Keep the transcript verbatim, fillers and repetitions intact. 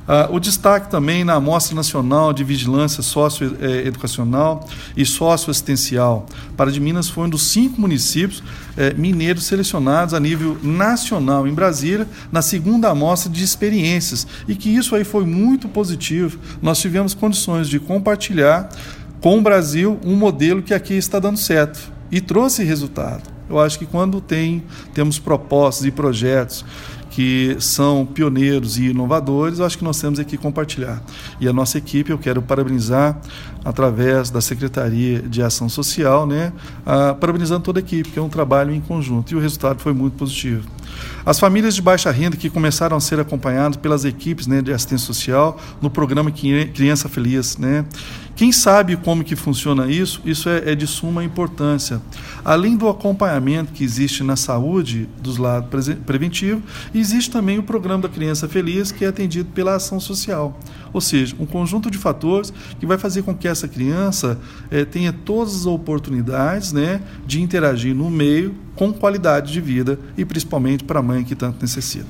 Ah, o destaque também na Amostra Nacional de Vigilância Socioeducacional e Socioassistencial. Pará de Minas foi um dos cinco municípios eh, mineiros selecionados a nível nacional em Brasília, na segunda amostra de experiências, e que isso aí foi muito positivo. Nós tivemos condições de compartilhar com o Brasil um modelo que aqui está dando certo e trouxe resultado. Eu acho que quando tem, temos propostas e projetos que são pioneiros e inovadores, eu acho que nós temos aqui que compartilhar. E a nossa equipe, eu quero parabenizar, através da Secretaria de Ação Social, né, a, parabenizando toda a equipe, que é um trabalho em conjunto, e o resultado foi muito positivo. As famílias de baixa renda que começaram a ser acompanhadas pelas equipes, né, de assistência social no programa Criança Feliz, né? Quem sabe como que funciona isso, isso é, é de suma importância. Além do acompanhamento que existe na saúde dos lados preventivo, existe também o programa da Criança Feliz, que é atendido pela ação social. Ou seja, um conjunto de fatores que vai fazer com que essa criança eh, tenha todas as oportunidades, né, de interagir no meio com qualidade de vida, e principalmente para a mãe que tanto necessita.